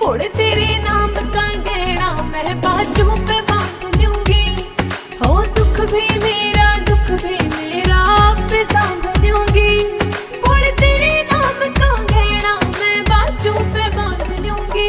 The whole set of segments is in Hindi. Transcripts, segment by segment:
कुड़ तेरे नाम का गहना मैं बाजू पे बांध लूंगी। हो सुख भी मेरा दुख भी मेरा आप संभ लूंगी। कुड़ तेरे नाम का गहना मैं बाजू पे बांध लूंगी।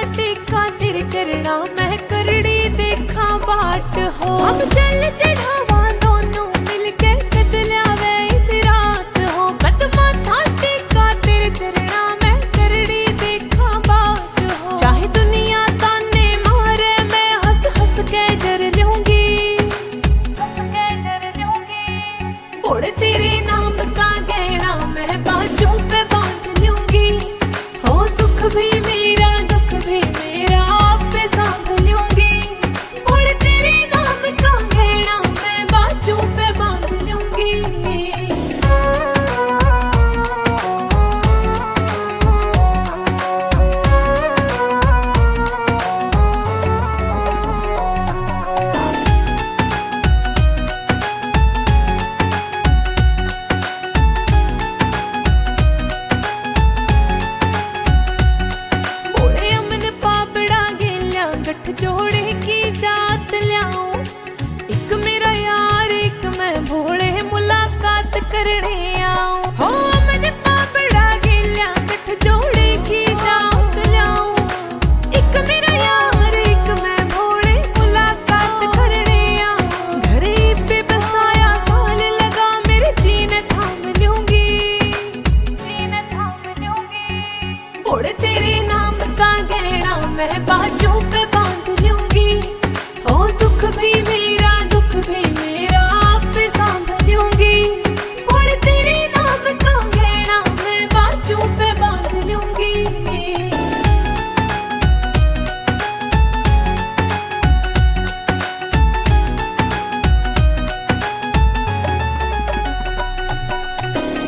माथा टेका तेरे चरणा मैं करड़ी देखा बाट हो। हम चल चढ़ावा